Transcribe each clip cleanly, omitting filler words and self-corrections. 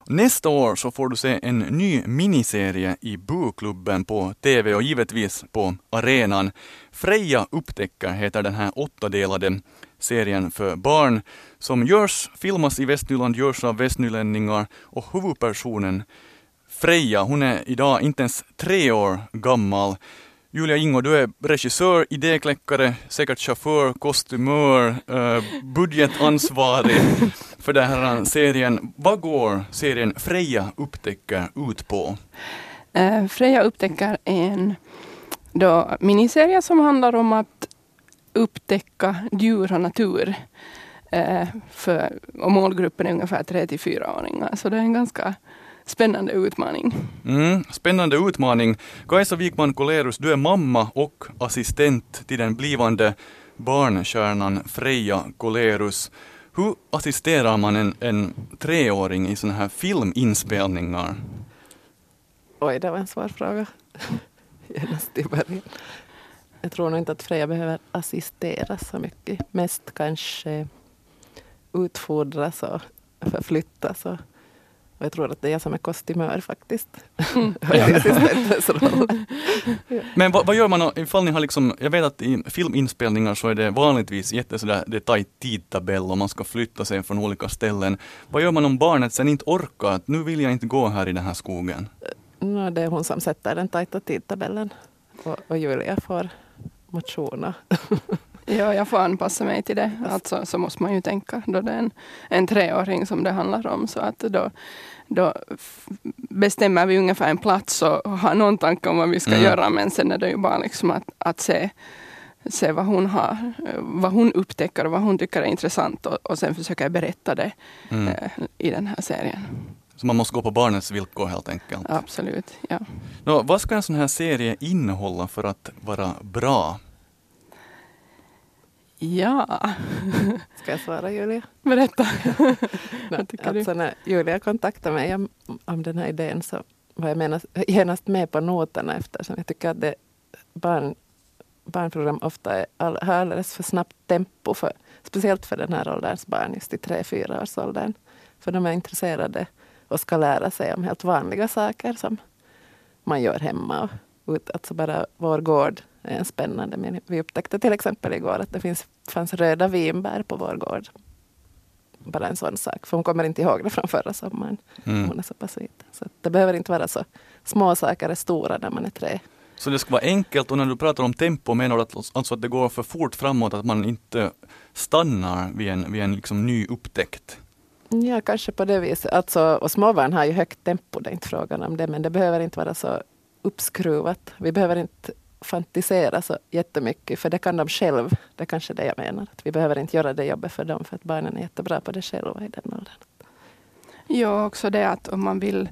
nästa år så får du se en ny miniserie i Buklubben på TV och givetvis på arenan. Freja upptäcker heter den här 8-delade serien för barn som filmas i Västnyland, görs av västnylänningar och huvudpersonen Freja, hon är idag inte ens 3 år gammal. Julia Ingo, du är regissör, idékläckare, säkert chaufför, kostymör, budgetansvarig för den här serien. Vad går serien Freja upptäcker ut på? Freja upptäcker en miniserie som handlar om att upptäcka djur och natur. Och målgruppen är ungefär 3-4-åringar. Så det är en ganska spännande utmaning. Spännande utmaning. Kajsa Wikman Kolerus, du är mamma och assistent till den blivande barnkärnan Freja Kolerus. Hur assisterar man en 3-åring i såna här filminspelningar? Oj, det var en svår fråga. Genast i början. Jag tror nog inte att Freja behöver assisteras så mycket. Mest kanske utfodras och förflyttas. Och jag tror att det är jag som är kostymör faktiskt. Men vad gör man ifall ni har liksom, jag vet att i filminspelningar så är det vanligtvis det tajt tidtabell och man ska flytta sig från olika ställen. Vad gör man om barnet sen inte orkar att nu vill jag inte gå här i den här skogen? Det är hon som sätter den tajta tidtabellen och Julia får motioner. Ja, jag får anpassa mig till det. Alltså, så måste man ju tänka då det är en 3-åring som det handlar om. Så att då bestämmer vi ungefär en plats och har någon tanke om vad vi ska göra. Men sen är det ju bara liksom att se vad hon upptäcker och vad hon tycker är intressant. Och sen försöka jag berätta det i den här serien. Så man måste gå på barnets villkor helt enkelt? Absolut, ja. Vad ska en sån här serie innehålla för att vara bra? Ja. Ska jag svara, Julia? Berätta. Vad tycker du? När Julia kontaktade mig om den här idén så var jag genast med på noterna eftersom jag tycker att barnprogram ofta har alldeles för snabbt tempo, speciellt för den här ålderns barn, just i 3-4-årsåldern. För de är intresserade och ska lära sig om helt vanliga saker som man gör hemma. Alltså bara vår gård är en spännande. Men vi upptäckte till exempel igår att det fanns röda vinbär på vår gård. Bara en sån sak. För hon kommer inte ihåg det från förra sommaren. Hon är så pass liten. Så det behöver inte vara så små saker är stora när man är 3. Så det ska vara enkelt, och när du pratar om tempo menar du alltså att det går för fort framåt, att man inte stannar vid en liksom ny upptäckt? Ja, kanske på det viset. Alltså, och småbarn har ju högt tempo, det är inte frågan om det. Men det behöver inte vara så uppskruvat. Vi behöver inte fantisera så jättemycket, för det kan de själv. Det är kanske det jag menar. Att vi behöver inte göra det jobbet för dem, för att barnen är jättebra på det själva i den åldern. Ja, också det att om man vill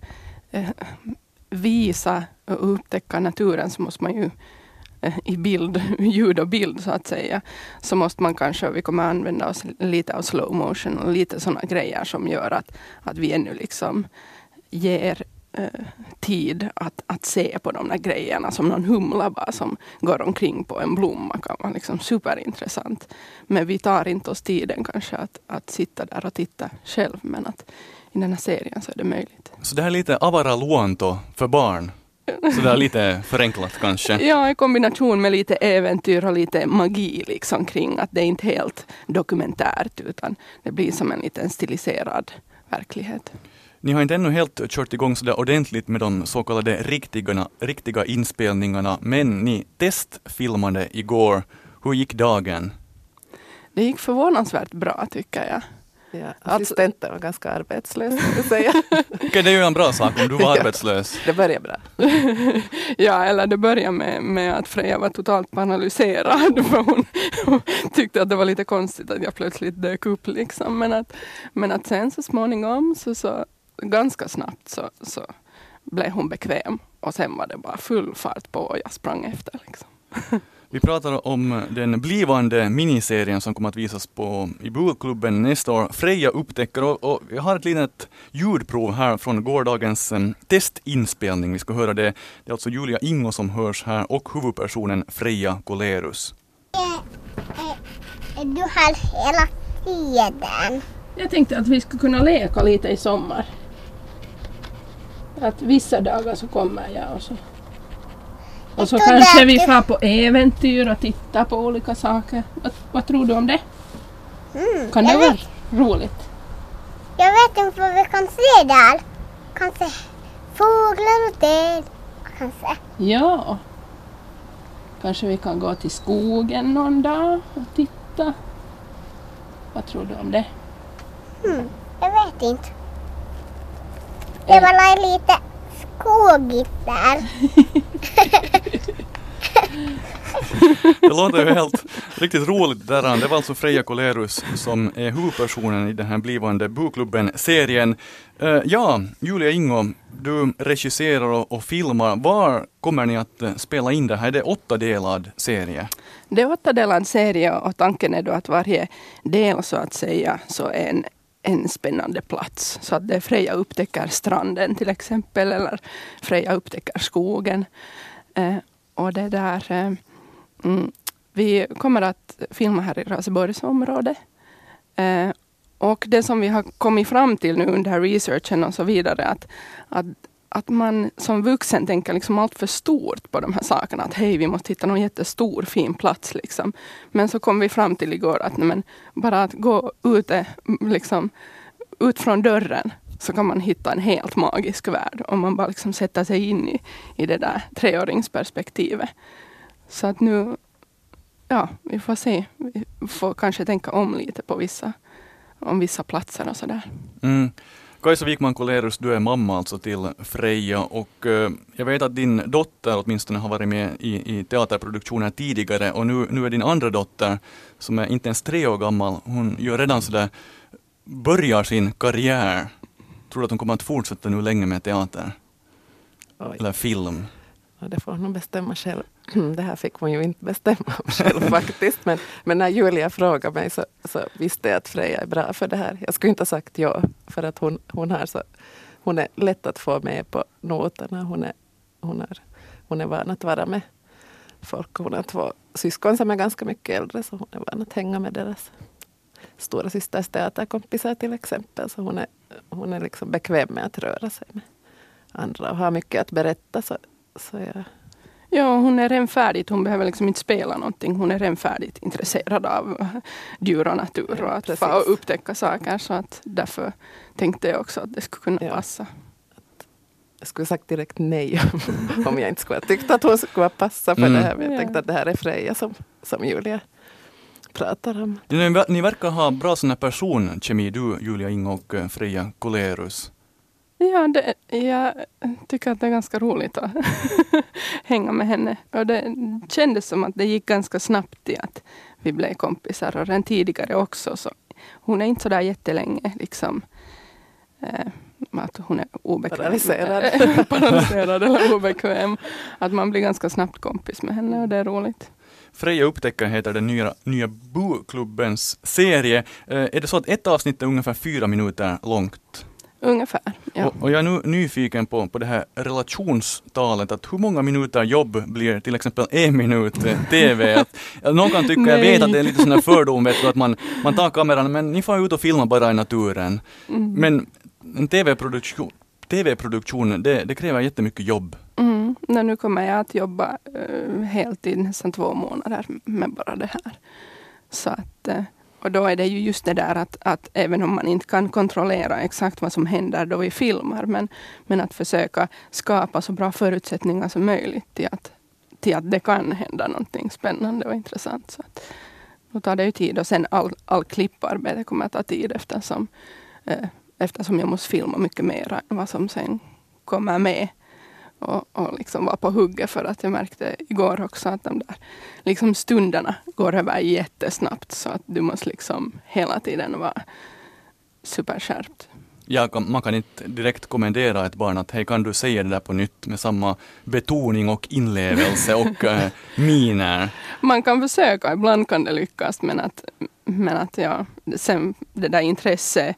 visa och upptäcka naturen så måste man ju i bild, ljud och bild så att säga, så måste man kanske, vi kommer använda oss lite av slow motion och lite sådana grejer som gör att vi ännu liksom ger tid att se på de där grejerna, som någon humla bara som går omkring på en blomma kan vara liksom superintressant. Men vi tar inte oss tiden kanske att sitta där och titta själv, men att i den här serien så är det möjligt. Så det här är lite avara luonto för barn? Så det är lite förenklat kanske? Ja, i kombination med lite äventyr och lite magi liksom kring att det är inte helt dokumentärt, utan det blir som en liten stiliserad verklighet. Ni har inte ännu helt kört igång så där ordentligt med de så kallade riktiga inspelningarna, men ni testfilmade igår. Hur gick dagen? Det gick förvånansvärt bra tycker jag. Ja, assistenten var ganska arbetslös, ska jag säga. Okej, det är ju en bra sak om du var arbetslös. Det började bra. Ja, eller det började med att Freja var totalt paralyserad. För hon tyckte att det var lite konstigt att jag plötsligt dök upp. Liksom. Men att sen så småningom, så ganska snabbt så blev hon bekväm. Och sen var det bara full fart på och jag sprang efter. Liksom. Vi pratar om den blivande miniserien som kommer att visas i Buklubben nästa år. Freja upptäcker, och jag har ett litet ljudprov här från gårdagens testinspelning. Vi ska höra det. Det är alltså Julia Ingo som hörs här och huvudpersonen Freja Kolerus. Är du här hela tiden? Jag tänkte att vi skulle kunna leka lite i sommar. Att vissa dagar så kommer jag och så kanske vi får på äventyr och tittar på olika saker. Vad tror du om det? Kan det vara roligt? Jag vet inte vad vi kan se där. Kanske fåglar och träd. Kanske. Ja. Kanske vi kan gå till skogen någon dag och titta. Vad tror du om det? Jag vet inte. Det var lite skogigt där. Det låter ju helt riktigt roligt där. Det var alltså Freja Kolerus som är huvudpersonen i den här blivande Bokklubben-serien. Ja, Julia Ingo, du regisserar och filmar. Var kommer ni att spela in det här? Är det 8-delad serie? Det är 8-delad serie och tanken är då att varje del så att säga så är en spännande plats. Så att det Freja upptäcker stranden till exempel eller Freja upptäcker skogen. Och det där... vi kommer att filma här i Raseborgsområdet. Och det som vi har kommit fram till nu under researchen och så vidare att man som vuxen tänker liksom allt för stort på de här sakerna. Att hej, vi måste hitta någon jättestor fin plats liksom. Men så kom vi fram till igår att bara att gå ut från dörren så kan man hitta en helt magisk värld. Om man bara liksom sätter sig in i det där 3-åringsperspektivet. Så att nu, ja, vi får se. Vi får kanske tänka om lite på vissa platser och sådär. Kajsa Wikman Kolerus, du är mamma alltså till Freja och jag vet att din dotter åtminstone har varit med i teaterproduktioner tidigare och nu är din andra dotter som är inte ens 3 år gammal, hon gör redan sådär, börjar sin karriär. Tror du att hon kommer att fortsätta nu länge med teater? Oj. Eller film? Ja, det får hon nog bestämma själv. Det här fick hon ju inte bestämma själv faktiskt. Men när Julia frågade mig så visste jag att Freja är bra för det här. Jag skulle inte ha sagt ja för att hon är lätt att få med på noterna. Hon är van att vara med folk. Hon har 2 syskon som är ganska mycket äldre så hon är van att hänga med deras stora systers teaterkompisar till exempel. Så hon är liksom bekväm med att röra sig med andra och har mycket att berätta så jag... Ja, hon är redan färdigt. Hon behöver liksom inte spela någonting. Hon är redan färdigt intresserad av djur och natur och att få upptäcka saker. Så att därför tänkte jag också att det skulle kunna passa. Jag skulle sagt direkt nej om jag inte skulle ha tyckt att hon skulle passa för det här. Men jag tänkte att det här är Freja som Julia pratar om. Ni verkar ha bra sån här personkemi, du Julia Ingo och Freja Kolerus. Ja, jag tycker att det är ganska roligt att hänga med henne. Och det kändes som att det gick ganska snabbt i att vi blev kompisar. Och redan tidigare också. Så hon är inte så där jättelänge liksom. Att hon är obekväm. Paralyserad eller obekväm. Att man blir ganska snabbt kompis med henne och det är roligt. Freja upptäcker heter den nya Boklubbens serie. Är det så att ett avsnitt är ungefär 4 minuter långt? Ungefär, ja. Och jag är nu nyfiken på det här relationstalet, att hur många minuter jobb blir till exempel 1 minut tv? Att någon kan tycka, jag vet att det är lite sån här fördom, vet du, att man tar kameran, men ni får ut och filma bara i naturen. Men en tv-produktion, det kräver jättemycket jobb. Nu kommer jag att jobba heltid nästan 2 månader med bara det här. Så att... Och då är det ju just det där att även om man inte kan kontrollera exakt vad som händer då vi filmar, men att försöka skapa så bra förutsättningar som möjligt till att det kan hända någonting spännande och intressant. Så att, då tar det ju tid och sen all klipparbete kommer att ta tid eftersom jag måste filma mycket mer än vad som sen kommer med. Och liksom var på hugget för att jag märkte igår också att de där liksom stunderna går över jättesnabbt så att du måste liksom hela tiden vara superskärpt. Man kan inte direkt kommendera ett barn att hej, kan du säga det där på nytt med samma betoning och inlevelse och miner. Man kan försöka, ibland kan det lyckas men att ja, sen det där intresse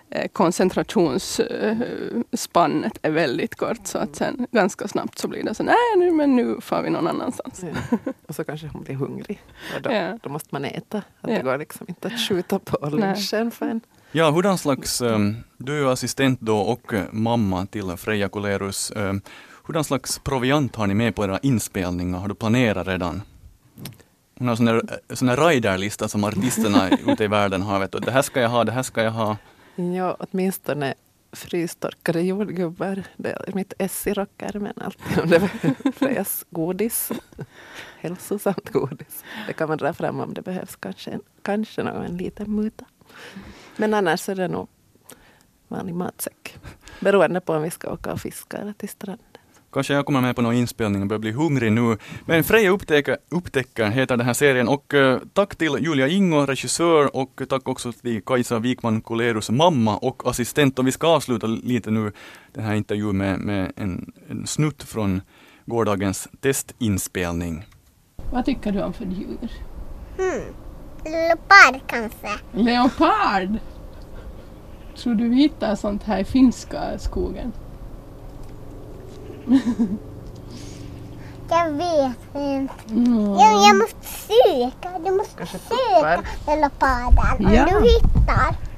koncentrationsspannet är väldigt kort så att sen ganska snabbt så blir det så nu får vi någon annanstans. Ja. Och så kanske hon blir hungrig och då måste man äta. Att det går liksom inte att skjuta på lunchen för en. Ja, hurdan slags, du är assistent då och mamma till Freja Kolerus. Hurdan slags proviant har ni med på era inspelningar? Har du planerat redan? Hon har sån här riderlista som artisterna ute i världen har. Vet du, det här ska jag ha, det här ska jag ha. Ja, åtminstone frystorkade jordgubbar. Det är mitt ess i rockärmen alltid. Om det är Frejas godis. Hälsosamt godis. Det kan man dra fram om det behövs kanske någon liten muta. Men annars är det nog vanlig matsäck. Beroende på om vi ska åka och fiska eller till stranden. Kanske jag kommer med på någon inspelning och börjar bli hungrig nu. Men Freja upptäcker heter den här serien. Och tack till Julia Ingo, regissör, och tack också till Kajsa Wikman Kolerus mamma och assistent. Och vi ska avsluta lite nu den här intervjun med en snutt från gårdagens testinspelning. Vad tycker du om för djur? Leopard kanske. Leopard? Tror du vi hittar sånt här i finska skogen? Jag vet inte. Jag måste söka. Du måste söka leoparden. Om Ja. du hittar.